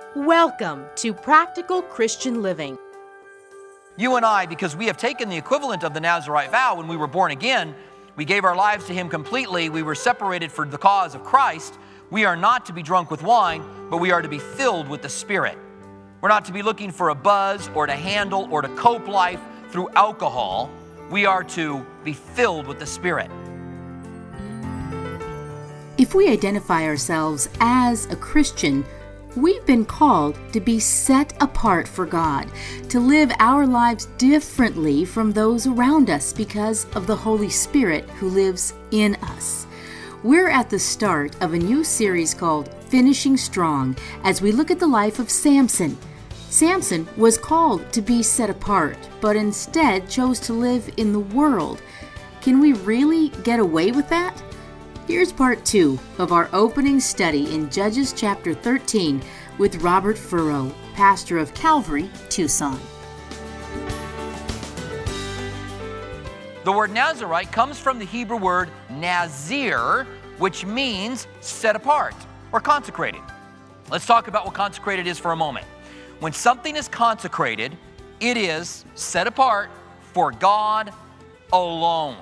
Welcome to Practical Christian Living. You and I, because we have taken the equivalent of the Nazirite vow when we were born again, we gave our lives to Him completely, we were separated for the cause of Christ. We are not to be drunk with wine, but we are to be filled with the Spirit. We're not to be looking for a buzz or to handle or to cope life through alcohol. We are to be filled with the Spirit. If we identify ourselves as a Christian, we've been called to be set apart for God, to live our lives differently from those around us because of the Holy Spirit who lives in us. We're at the start of a new series called Finishing Strong as we look at the life of Samson. Samson was called to be set apart, but instead chose to live in the world. Can we really get away with that? Here's part 2 of our opening study in Judges chapter 13 with Robert Furrow, pastor of Calvary, Tucson. The word Nazirite comes from the Hebrew word Nazir, which means set apart or consecrated. Let's talk about what consecrated is for a moment. When something is consecrated, it is set apart for God alone.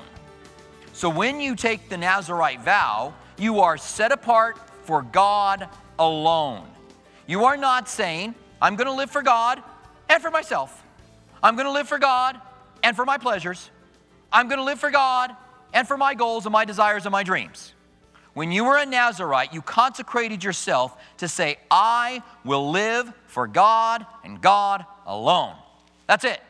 So when you take the Nazirite vow, you are set apart for God alone. You are not saying, I'm going to live for God and for myself. I'm going to live for God and for my pleasures. I'm going to live for God and for my goals and my desires and my dreams. When you were a Nazirite, you consecrated yourself to say, I will live for God and God alone. That's it.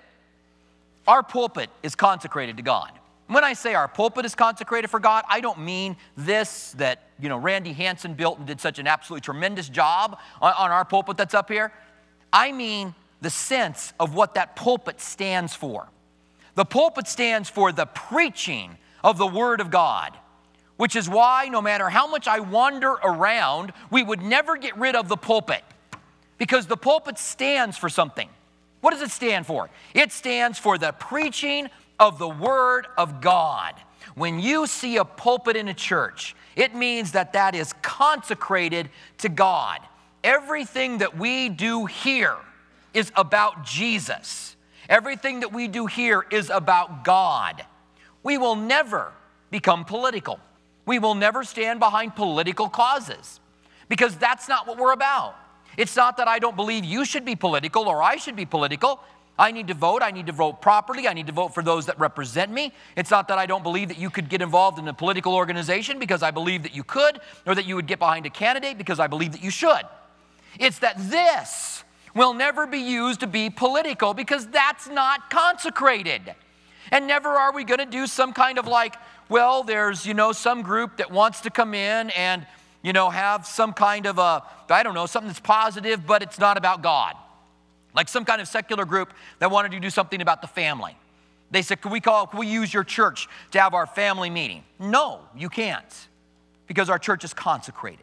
Our pulpit is consecrated to God. When I say our pulpit is consecrated for God, I don't mean this that, Randy Hansen built and did such an absolutely tremendous job on our pulpit that's up here. I mean the sense of what that pulpit stands for. The pulpit stands for the preaching of the Word of God, which is why no matter how much I wander around, we would never get rid of the pulpit because the pulpit stands for something. What does it stand for? It stands for the preaching of the Word of God. When you see a pulpit in a church, it means that is consecrated to God. Everything that we do here is about Jesus. Everything that we do here is about God. We will never become political. We will never stand behind political causes because that's not what we're about. It's not that I don't believe you should be political or I should be political. I need to vote properly, I need to vote for those that represent me. It's not that I don't believe that you could get involved in a political organization because I believe that you could, or that you would get behind a candidate because I believe that you should. It's that this will never be used to be political because that's not consecrated. And never are we going to do some kind of there's, some group that wants to come in and, have some kind of something that's positive, but it's not about God. Like some kind of secular group that wanted to do something about the family. They said, can we use your church to have our family meeting? No, you can't, because our church is consecrated.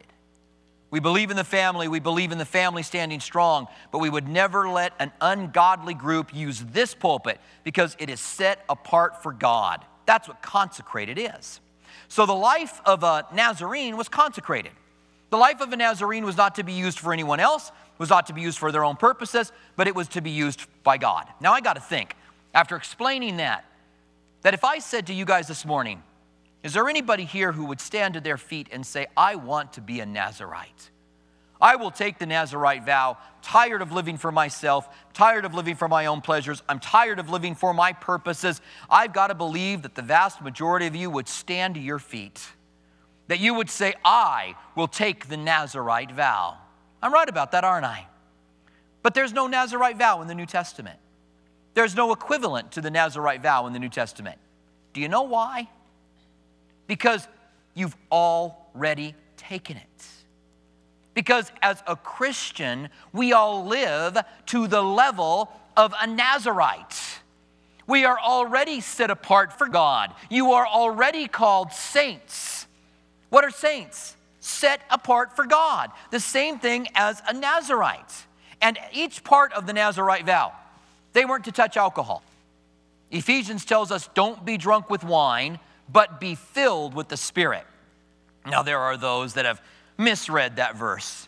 We believe in the family standing strong, but we would never let an ungodly group use this pulpit because it is set apart for God. That's what consecrated is. So the life of a Nazarene was consecrated. The life of a Nazarene was not to be used for anyone else, was not to be used for their own purposes, but it was to be used by God. Now I got to think, after explaining that if I said to you guys this morning, is there anybody here who would stand to their feet and say, I want to be a Nazirite? I will take the Nazirite vow, tired of living for myself, tired of living for my own pleasures, I'm tired of living for my purposes. I've got to believe that the vast majority of you would stand to your feet, that you would say, I will take the Nazirite vow. I'm right about that, aren't I? But there's no Nazirite vow in the New Testament. There's no equivalent to the Nazirite vow in the New Testament. Do you know why? Because you've already taken it. Because as a Christian, we all live to the level of a Nazirite. We are already set apart for God. You are already called saints. What are saints? Set apart for God. The same thing as a Nazirite. And each part of the Nazirite vow, they weren't to touch alcohol. Ephesians tells us, don't be drunk with wine, but be filled with the Spirit. Now, there are those that have misread that verse.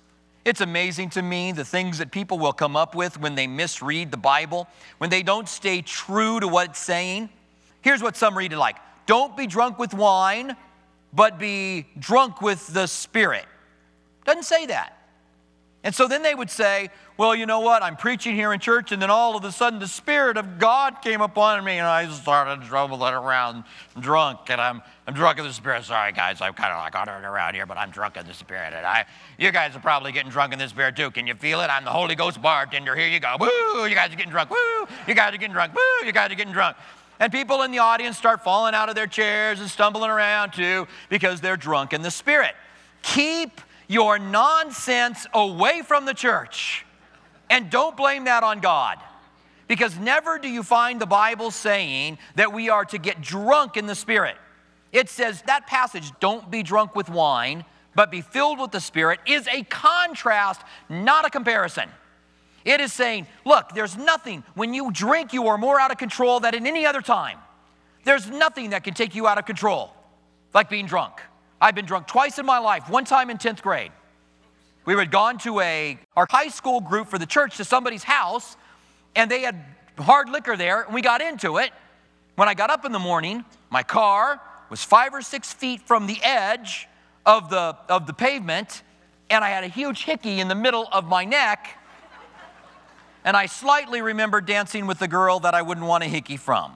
It's amazing to me the things that people will come up with when they misread the Bible, when they don't stay true to what it's saying. Here's what some read it like. Don't be drunk with wine, but be drunk with the Spirit. Doesn't say that. And so then they would say, well, you know what? I'm preaching here in church, and then all of a sudden the Spirit of God came upon me, and I started dribbling around drunk, and I'm drunk in the Spirit. Sorry, guys, I'm kind of like wandering around here, but I'm drunk in the Spirit. And you guys are probably getting drunk in the Spirit too. Can you feel it? I'm the Holy Ghost bartender. Here you go. Woo! You guys are getting drunk. Woo! You guys are getting drunk. Woo! You guys are getting drunk. And people in the audience start falling out of their chairs and stumbling around too because they're drunk in the Spirit. Keep your nonsense away from the church. And don't blame that on God. Because never do you find the Bible saying that we are to get drunk in the Spirit. It says that passage, don't be drunk with wine, but be filled with the Spirit, is a contrast, not a comparison. It is saying, look, there's nothing. When you drink, you are more out of control than at any other time. There's nothing that can take you out of control, like being drunk. I've been drunk twice in my life, one time in 10th grade. We had gone to our high school group for the church to somebody's house, and they had hard liquor there, and we got into it. When I got up in the morning, my car was 5 or 6 feet from the edge of the pavement, and I had a huge hickey in the middle of my neck, and I slightly remember dancing with the girl that I wouldn't want a hickey from.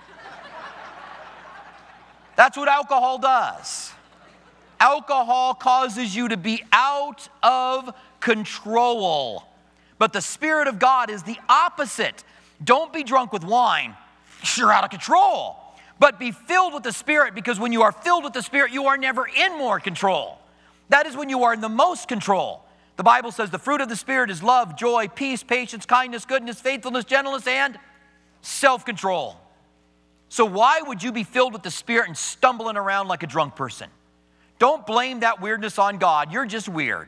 That's what alcohol does. Alcohol causes you to be out of control. But the Spirit of God is the opposite. Don't be drunk with wine. You're out of control. But be filled with the Spirit, because when you are filled with the Spirit, you are never in more control. That is when you are in the most control. The Bible says the fruit of the Spirit is love, joy, peace, patience, kindness, goodness, faithfulness, gentleness, and self-control. So why would you be filled with the Spirit and stumbling around like a drunk person? Don't blame that weirdness on God. You're just weird.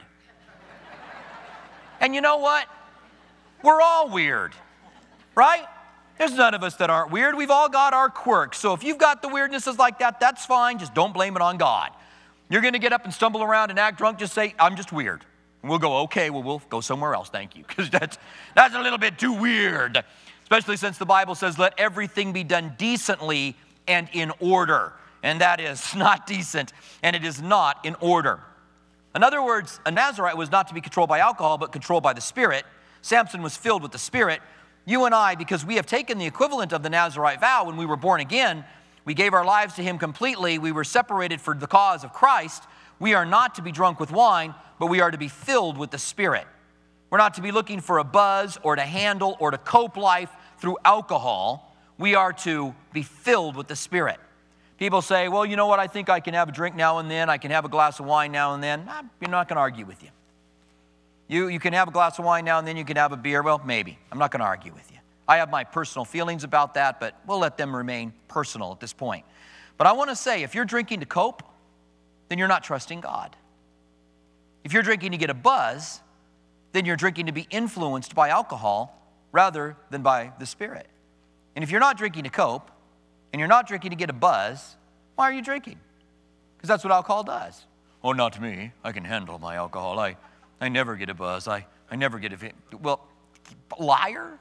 And you know what? We're all weird, right? There's none of us that aren't weird. We've all got our quirks. So if you've got the weirdnesses like that, that's fine. Just don't blame it on God. You're going to get up and stumble around and act drunk, just say, I'm just weird. And we'll go, okay, well, we'll go somewhere else, thank you. Because that's a little bit too weird. Especially since the Bible says, let everything be done decently and in order. And that is not decent, and it is not in order. In other words, a Nazirite was not to be controlled by alcohol, but controlled by the Spirit. Samson was filled with the Spirit. You and I, because we have taken the equivalent of the Nazirite vow when we were born again, we gave our lives to Him completely, we were separated for the cause of Christ. We are not to be drunk with wine, but we are to be filled with the Spirit. We're not to be looking for a buzz or to handle or to cope life through alcohol. We are to be filled with the Spirit. People say, well, you know what, I think I can have a drink now and then. I can have a glass of wine now and then. I'm not going to argue with you. You can have a glass of wine now and then. You can have a beer. Well, maybe. I'm not going to argue with you. I have my personal feelings about that, but we'll let them remain personal at this point. But I want to say, if you're drinking to cope, then you're not trusting God. If you're drinking to get a buzz, then you're drinking to be influenced by alcohol rather than by the Spirit. And if you're not drinking to cope, and you're not drinking to get a buzz, why are you drinking? Because that's what alcohol does. Oh, not me. I can handle my alcohol. I never get a buzz. I never get a... Well, liar.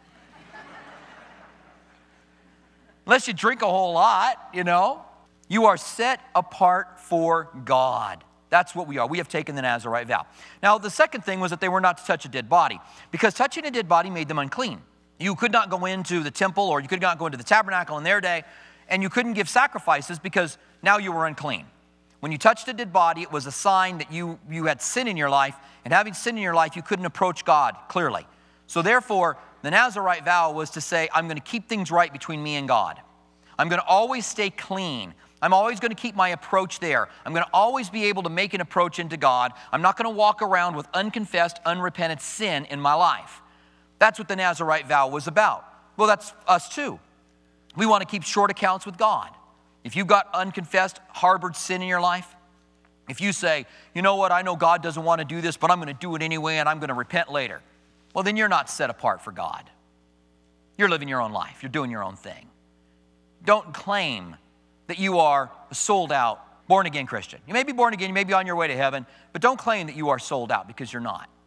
Unless you drink a whole lot, you know. You are set apart for God. That's what we are. We have taken the Nazirite vow. Now, the second thing was that they were not to touch a dead body, because touching a dead body made them unclean. You could not go into the temple, or you could not go into the tabernacle in their day, and you couldn't give sacrifices because now you were unclean. When you touched a dead body, it was a sign that you had sin in your life, and having sin in your life, you couldn't approach God clearly. So therefore, the Nazirite vow was to say, I'm going to keep things right between me and God. I'm going to always stay clean. I'm always going to keep my approach there. I'm going to always be able to make an approach into God. I'm not going to walk around with unconfessed, unrepentant sin in my life. That's what the Nazirite vow was about. Well, that's us too. We want to keep short accounts with God. If you've got unconfessed, harbored sin in your life, if you say, you know what, I know God doesn't want to do this, but I'm going to do it anyway and I'm going to repent later, well, then you're not set apart for God. You're living your own life. You're doing your own thing. Don't claim that you are a sold out, born again Christian. You may be born again, you may be on your way to heaven, but don't claim that you are sold out, because you're not.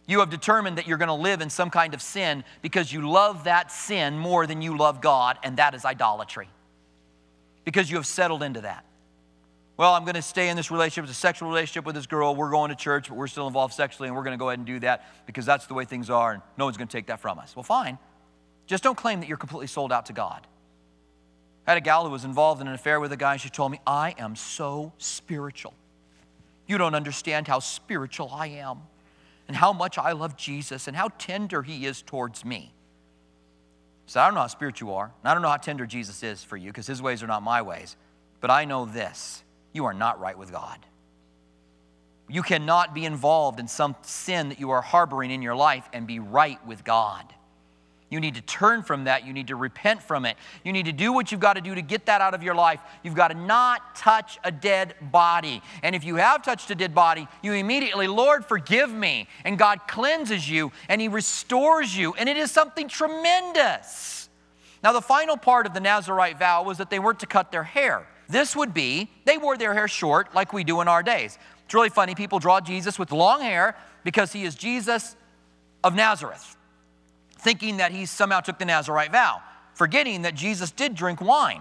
You have determined that you're going to live in some kind of sin because you love that sin more than you love God, and that is idolatry. Because you have settled into that. Well, I'm going to stay in this relationship. It's a sexual relationship with this girl. We're going to church, but we're still involved sexually, and we're going to go ahead and do that because that's the way things are, and no one's going to take that from us. Well, fine. Just don't claim that you're completely sold out to God. I had a gal who was involved in an affair with a guy, and she told me, I am so spiritual. You don't understand how spiritual I am and how much I love Jesus and how tender he is towards me. So I don't know how spiritual you are, and I don't know how tender Jesus is for you because his ways are not my ways, but I know this, you are not right with God. You cannot be involved in some sin that you are harboring in your life and be right with God. You need to turn from that. You need to repent from it. You need to do what you've got to do to get that out of your life. You've got to not touch a dead body. And if you have touched a dead body, you immediately, Lord, forgive me. And God cleanses you and he restores you. And it is something tremendous. Now, the final part of the Nazirite vow was that they weren't to cut their hair. This would be, they wore their hair short like we do in our days. It's really funny. People draw Jesus with long hair because he is Jesus of Nazareth, thinking that he somehow took the Nazirite vow, forgetting that Jesus did drink wine.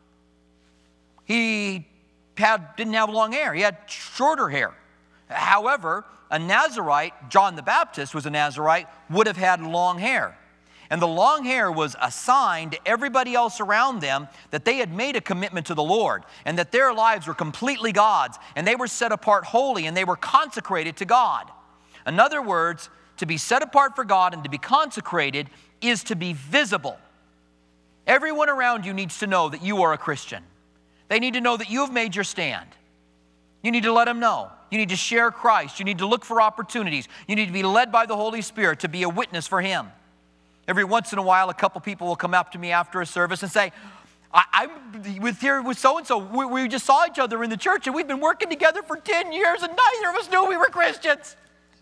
He didn't have long hair. He had shorter hair. However, a Nazirite, John the Baptist was a Nazirite, would have had long hair. And the long hair was a sign to everybody else around them that they had made a commitment to the Lord and that their lives were completely God's and they were set apart holy and they were consecrated to God. In other words, to be set apart for God and to be consecrated is to be visible. Everyone around you needs to know that you are a Christian. They need to know that you have made your stand. You need to let them know. You need to share Christ. You need to look for opportunities. You need to be led by the Holy Spirit to be a witness for him. Every once in a while, a couple people will come up to me after a service and say, I'm here with so-and-so. We just saw each other in the church and we've been working together for 10 years and neither of us knew we were Christians.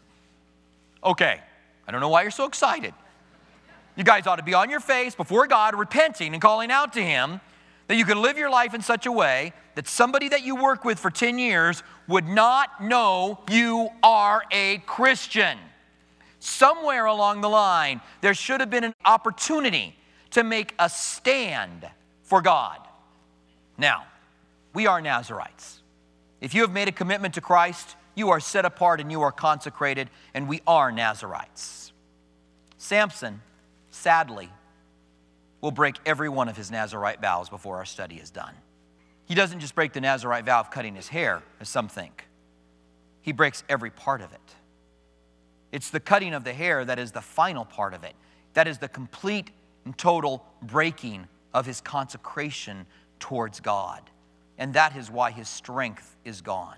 Okay, I don't know why you're so excited. You guys ought to be on your face before God, repenting and calling out to him that you can live your life in such a way that somebody that you work with for 10 years would not know you are a Christian. Somewhere along the line, there should have been an opportunity to make a stand for God. Now, we are Nazirites. If you have made a commitment to Christ, you are set apart and you are consecrated, and we are Nazirites. Samson, sadly, will break every one of his Nazirite vows before our study is done. He doesn't just break the Nazirite vow of cutting his hair, as some think. He breaks every part of it. It's the cutting of the hair that is the final part of it. That is the complete and total breaking of his consecration towards God. And that is why his strength is gone.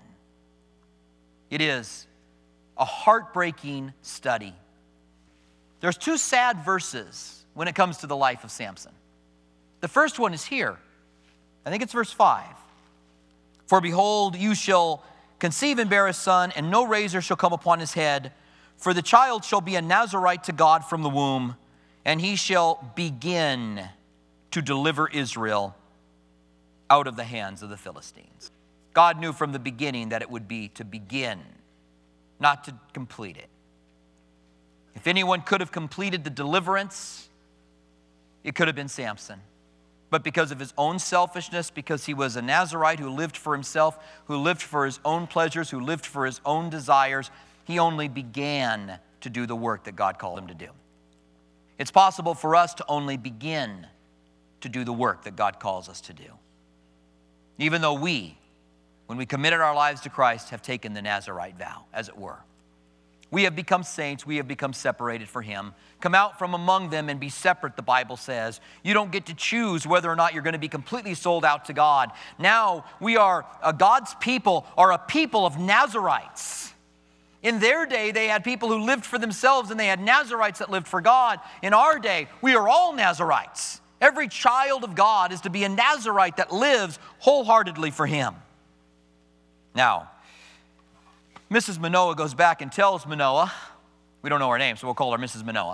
It is a heartbreaking study. There's two sad verses when it comes to the life of Samson. The first one is here. I think it's verse 5. For behold, you shall conceive and bear a son, and no razor shall come upon his head. For the child shall be a Nazirite to God from the womb, and he shall begin to deliver Israel out of the hands of the Philistines. God knew from the beginning that it would be to begin, not to complete it. If anyone could have completed the deliverance, it could have been Samson. But because of his own selfishness, because he was a Nazirite who lived for himself, who lived for his own pleasures, who lived for his own desires, he only began to do the work that God called him to do. It's possible for us to only begin to do the work that God calls us to do. Even though we, when we committed our lives to Christ, have taken the Nazirite vow, as it were. We have become saints. We have become separated for him. Come out from among them and be separate, the Bible says. You don't get to choose whether or not you're going to be completely sold out to God. Now we are God's people, are a people of Nazirites. In their day, they had people who lived for themselves and they had Nazirites that lived for God. In our day, we are all Nazirites. Every child of God is to be a Nazirite that lives wholeheartedly for him. Now, Mrs. Manoah goes back and tells Manoah, we don't know her name, so we'll call her Mrs. Manoah,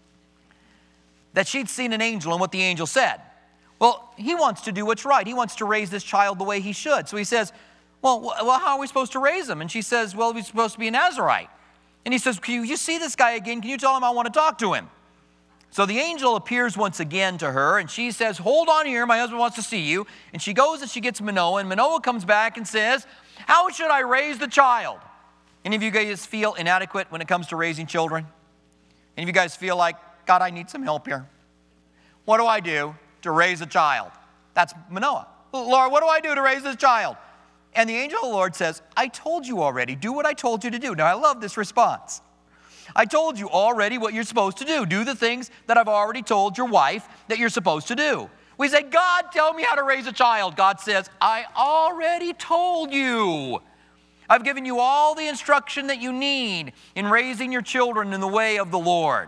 that she'd seen an angel and what the angel said. Well, he wants to do what's right. He wants to raise this child the way he should. So he says, well, how are we supposed to raise him? And she says, well, he's supposed to be a Nazirite. And he says, can you see this guy again? Can you tell him I want to talk to him? So the angel appears once again to her, and she says, hold on here, my husband wants to see you. And she goes and she gets Manoah, and Manoah comes back and says, how should I raise the child? Any of you guys feel inadequate when it comes to raising children? Any of you guys feel like, God, I need some help here? What do I do to raise a child? That's Manoah. Lord, what do I do to raise this child? And the angel of the Lord says, I told you already. Do what I told you to do. Now, I love this response. I told you already what you're supposed to do. Do the things that I've already told your wife that you're supposed to do. We say, God, tell me how to raise a child. God says, I already told you. I've given you all the instruction that you need in raising your children in the way of the Lord.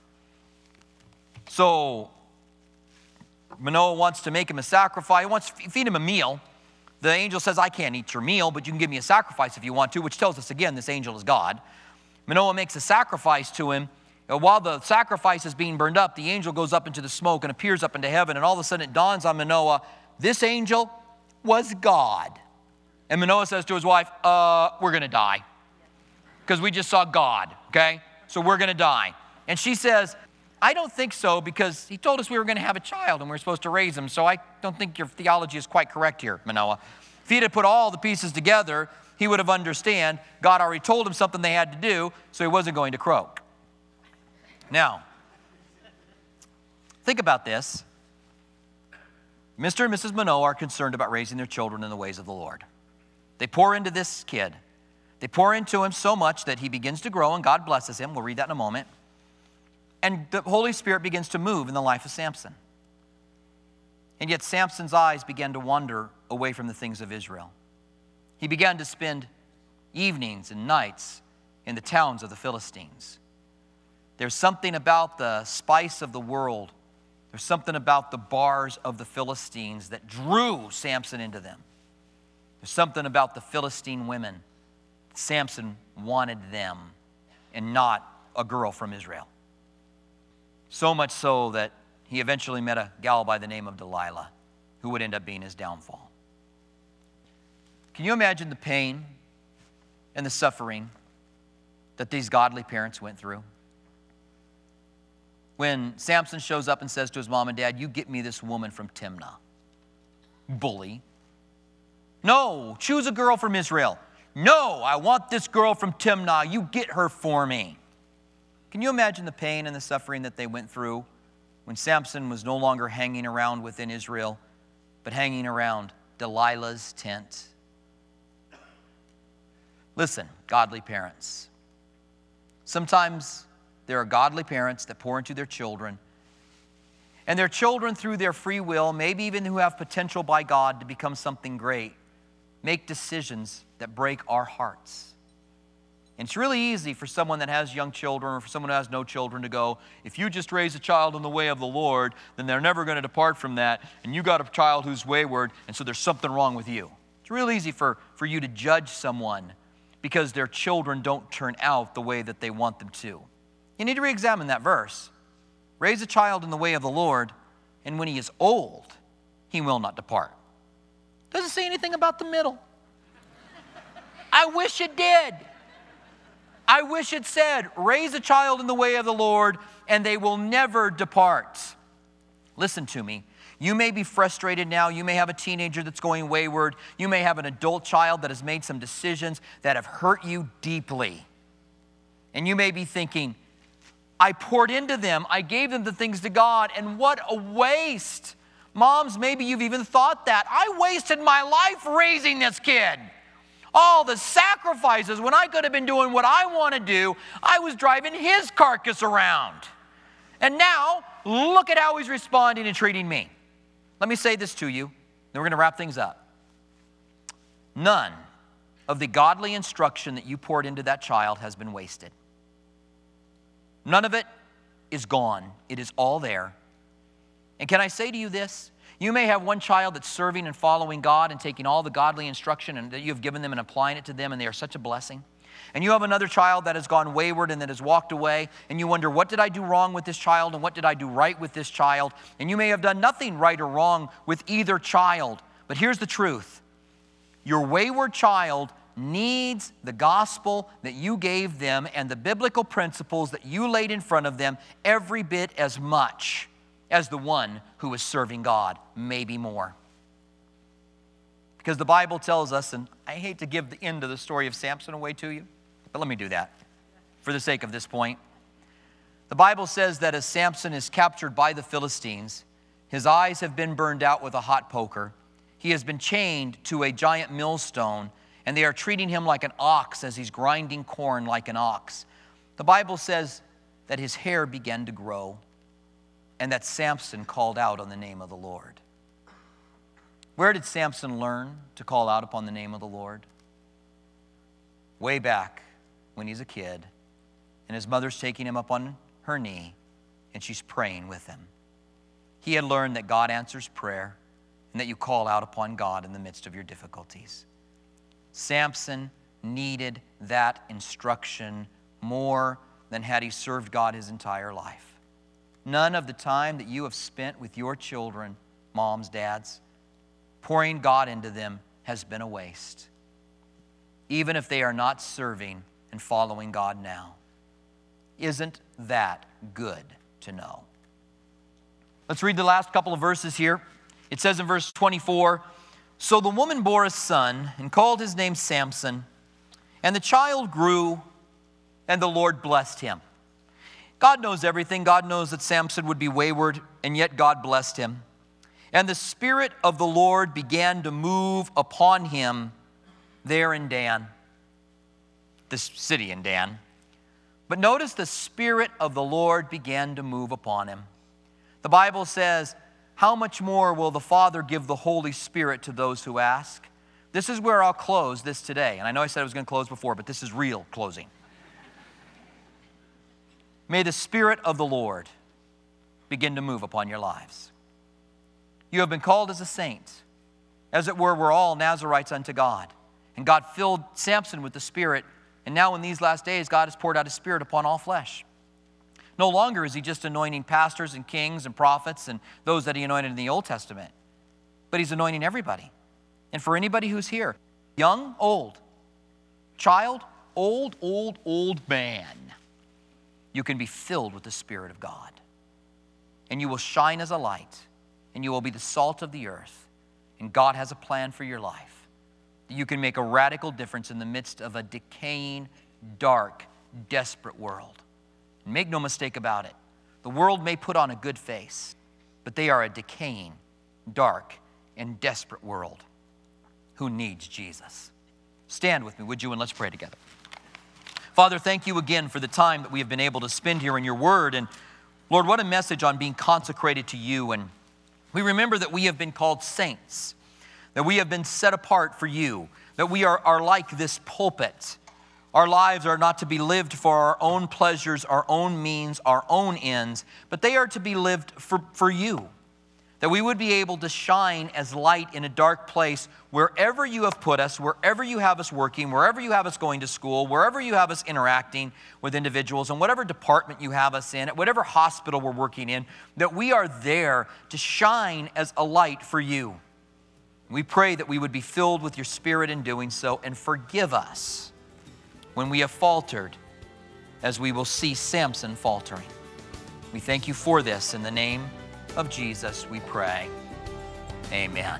So Manoah wants to make him a sacrifice. He wants to feed him a meal. The angel says, I can't eat your meal, but you can give me a sacrifice if you want to, which tells us again this angel is God. Manoah makes a sacrifice to him. While the sacrifice is being burned up, the angel goes up into the smoke and appears up into heaven, and all of a sudden it dawns on Manoah, this angel was God. And Manoah says to his wife, we're going to die because we just saw God, okay? So we're going to die. And she says, I don't think so because he told us we were going to have a child and we were supposed to raise him, so I don't think your theology is quite correct here, Manoah. If he had put all the pieces together, he would have understood God already told him something they had to do, so he wasn't going to croak. Now, think about this. Mr. and Mrs. Manoah are concerned about raising their children in the ways of the Lord. They pour into this kid. They pour into him so much that he begins to grow and God blesses him. We'll read that in a moment. And the Holy Spirit begins to move in the life of Samson. And yet Samson's eyes began to wander away from the things of Israel. He began to spend evenings and nights in the towns of the Philistines. There's something about the spice of the world. There's something about the bars of the Philistines that drew Samson into them. There's something about the Philistine women. Samson wanted them and not a girl from Israel. So much so that he eventually met a gal by the name of Delilah, who would end up being his downfall. Can you imagine the pain and the suffering that these godly parents went through? When Samson shows up and says to his mom and dad, you get me this woman from Timnah. Bully. No, choose a girl from Israel. No, I want this girl from Timnah. You get her for me. Can you imagine the pain and the suffering that they went through when Samson was no longer hanging around within Israel, but hanging around Delilah's tent? Listen, godly parents. Sometimes there are godly parents that pour into their children, and their children, through their free will, maybe even who have potential by God to become something great, make decisions that break our hearts. And it's really easy for someone that has young children or for someone who has no children to go, if you just raise a child in the way of the Lord, then they're never going to depart from that, and you got a child who's wayward, and so there's something wrong with you. It's real easy for you to judge someone because their children don't turn out the way that they want them to. You need to re-examine that verse. Raise a child in the way of the Lord, and when he is old, he will not depart. Doesn't say anything about the middle. I wish it did. I wish it said, raise a child in the way of the Lord, and they will never depart. Listen to me. You may be frustrated now. You may have a teenager that's going wayward. You may have an adult child that has made some decisions that have hurt you deeply. And you may be thinking, I poured into them. I gave them the things to God, and what a waste. Moms, maybe you've even thought that. I wasted my life raising this kid. All the sacrifices when I could have been doing what I want to do, I was driving his carcass around. And now, look at how he's responding and treating me. Let me say this to you, then we're going to wrap things up. None of the godly instruction that you poured into that child has been wasted. None of it is gone. It is all there. And can I say to you this? You may have one child that's serving and following God and taking all the godly instruction and that you have given them and applying it to them, and they are such a blessing. And you have another child that has gone wayward and that has walked away, and you wonder, what did I do wrong with this child and what did I do right with this child? And you may have done nothing right or wrong with either child. But here's the truth. Your wayward child needs the gospel that you gave them and the biblical principles that you laid in front of them every bit as much as the one who is serving God, maybe more. Because the Bible tells us, and I hate to give the end of the story of Samson away to you, but let me do that for the sake of this point. The Bible says that as Samson is captured by the Philistines, his eyes have been burned out with a hot poker. He has been chained to a giant millstone, and they are treating him like an ox as he's grinding corn like an ox. The Bible says that his hair began to grow and that Samson called out on the name of the Lord. Where did Samson learn to call out upon the name of the Lord? Way back when he's a kid, and his mother's taking him up on her knee, and she's praying with him. He had learned that God answers prayer and that you call out upon God in the midst of your difficulties. Samson needed that instruction more than had he served God his entire life. None of the time that you have spent with your children, moms, dads, pouring God into them has been a waste, even if they are not serving and following God now. Isn't that good to know? Let's read the last couple of verses here. It says in verse 24, "So the woman bore a son and called his name Samson, and the child grew, and the Lord blessed him." God knows everything. God knows that Samson would be wayward, and yet God blessed him. "And the Spirit of the Lord began to move upon him there in Dan," this city in Dan. But notice the Spirit of the Lord began to move upon him. The Bible says, how much more will the Father give the Holy Spirit to those who ask? This is where I'll close this today. And I know I said I was going to close before, but this is real closing. May the Spirit of the Lord begin to move upon your lives. You have been called as a saint. As it were, we're all Nazarites unto God. And God filled Samson with the Spirit. And now in these last days, God has poured out His Spirit upon all flesh. No longer is He just anointing pastors and kings and prophets and those that He anointed in the Old Testament. But He's anointing everybody. And for anybody who's here, young, old, child, old man, you can be filled with the Spirit of God. And you will shine as a light. And you will be the salt of the earth. And God has a plan for your life. You can make a radical difference in the midst of a decaying, dark, desperate world. And make no mistake about it. The world may put on a good face, but they are a decaying, dark, and desperate world who needs Jesus. Stand with me, would you, and let's pray together. Father, thank you again for the time that we have been able to spend here in your word. And Lord, what a message on being consecrated to you. And we remember that we have been called saints, that we have been set apart for you, that we are like this pulpit. Our lives are not to be lived for our own pleasures, our own means, our own ends, but they are to be lived for you. That we would be able to shine as light in a dark place wherever you have put us, wherever you have us working, wherever you have us going to school, wherever you have us interacting with individuals, and whatever department you have us in, at whatever hospital we're working in, that we are there to shine as a light for you. We pray that we would be filled with your Spirit in doing so, and forgive us when we have faltered, as we will see Samson faltering. We thank you for this. In the name of Jesus, we pray. Amen.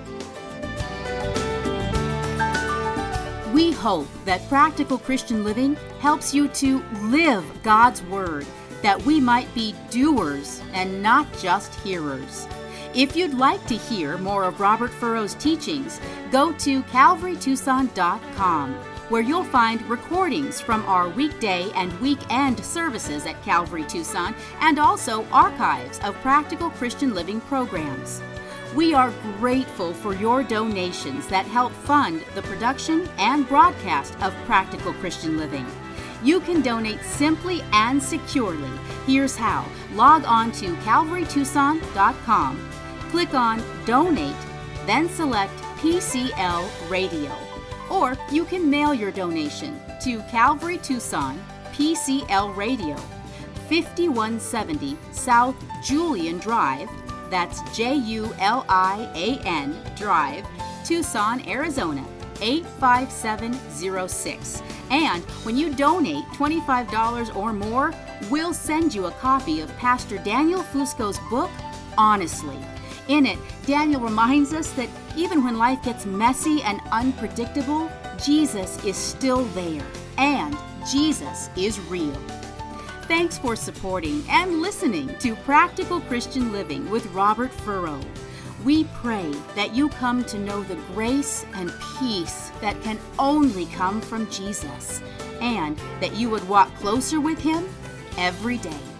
We hope that Practical Christian Living helps you to live God's Word, that we might be doers and not just hearers. If you'd like to hear more of Robert Furrow's teachings, go to calvarytucson.com, where you'll find recordings from our weekday and weekend services at Calvary Tucson, and also archives of Practical Christian Living programs. We are grateful for your donations that help fund the production and broadcast of Practical Christian Living. You can donate simply and securely. Here's how. Log on to calvarytucson.com. Click on Donate, then select PCL Radio. Or you can mail your donation to Calvary Tucson, PCL Radio, 5170 South Julian Drive, that's Julian Drive, Tucson, Arizona, 85706. And when you donate $25 or more, we'll send you a copy of Pastor Daniel Fusco's book, Honestly. In it, Daniel reminds us that even when life gets messy and unpredictable, Jesus is still there, and Jesus is real. Thanks for supporting and listening to Practical Christian Living with Robert Furrow. We pray that you come to know the grace and peace that can only come from Jesus, and that you would walk closer with Him every day.